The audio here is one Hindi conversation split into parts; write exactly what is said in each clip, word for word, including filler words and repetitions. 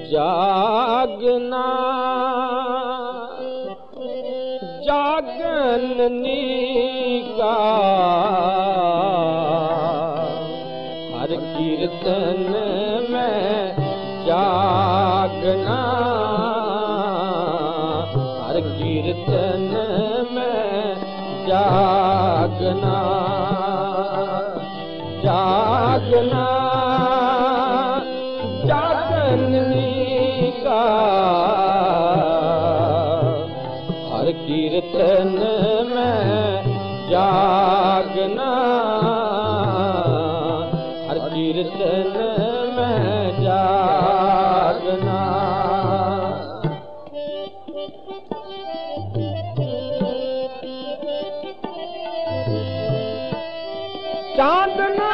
जागना जागननी का हर कीर्तन में जागना हर कीर्तन में जागना जागना जागननी का हर कीर्तन में जागना हर कीर्तन में जागना चांदना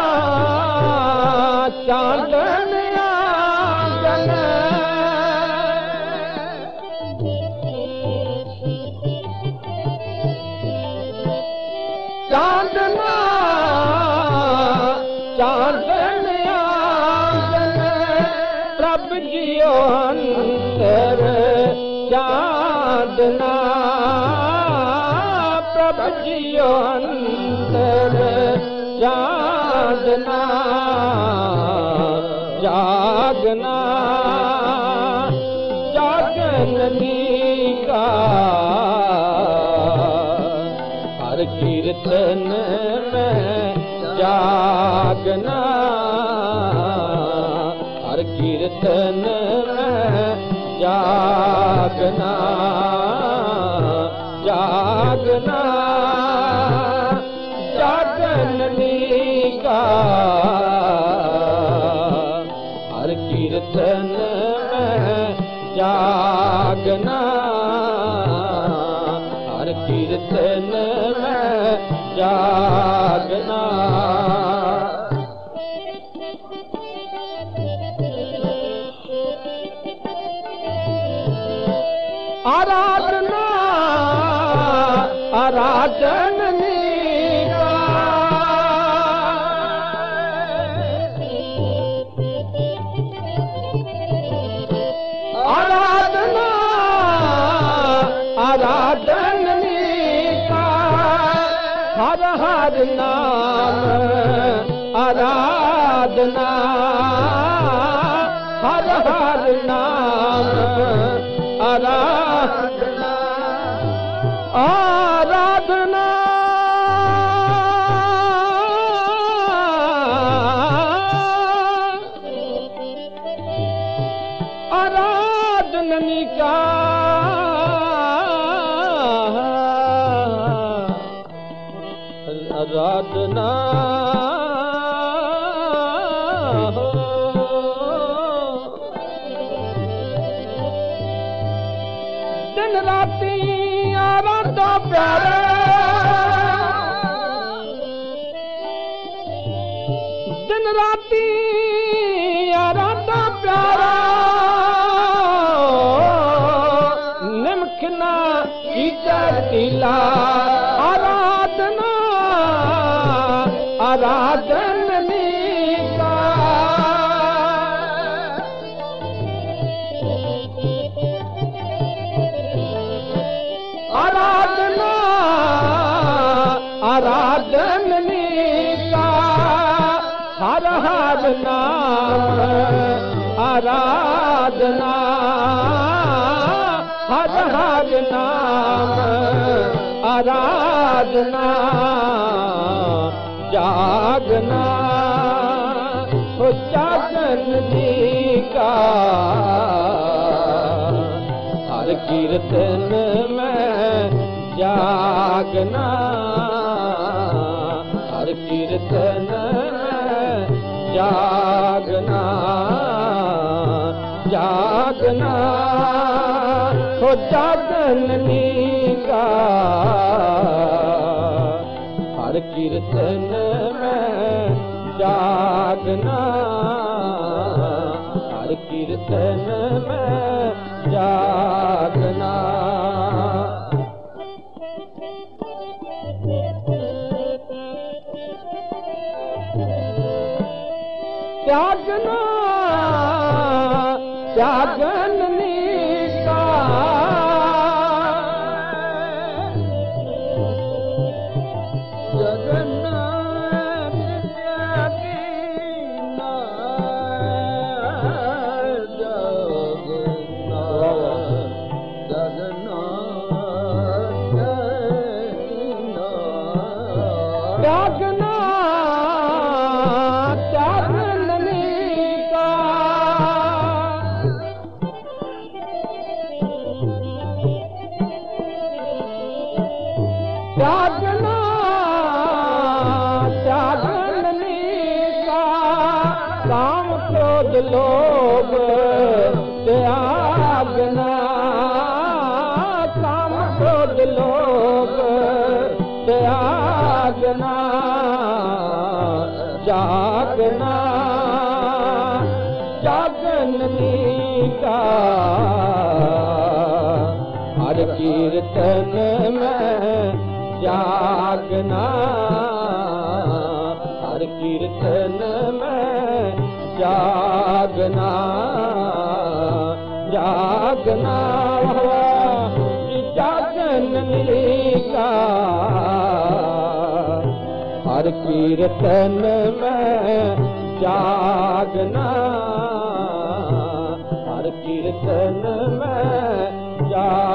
चांदन आंगन चांदना चांदन आंगन प्रभु जियो अंतर चांदना प्रभु जियो अंतर जागना जागना जागननी का हर कीर्तन में जागना हर कीर्तन में जागना जागना जागननी का हर कीर्तन में जागना हर कीर्तन में जागना आराधना आराधननी आराधना आराधननी का हर हर नाम आराधना हर हर नाम आराधना आराधना आराधननी का आराधना दिन राती आराधा प्यारा दिन राती आराधा प्यारा निमखना टीला आराधना आराधननी का आराधना आराधननी का हर हर नाम आराधना हर हर नाम आराधना जागना हो जागननी का हर कीर्तन में जागना हर कीर्तन में जागना जागना हो जागननी का हर कीर्तन में जागना हर कीर्तन में जागना त्यागना त्यागन का त्यागना त्यागना त्यागनी का काम क्रोध लोभ त्यागना काम क्रोध लोभ त्यागना जागना जागनी का हर कीर्तन में जागना हर कीर्तन में जागना जागना जागनी का हर कीर्तन में जागना हर कीर्तन में जागना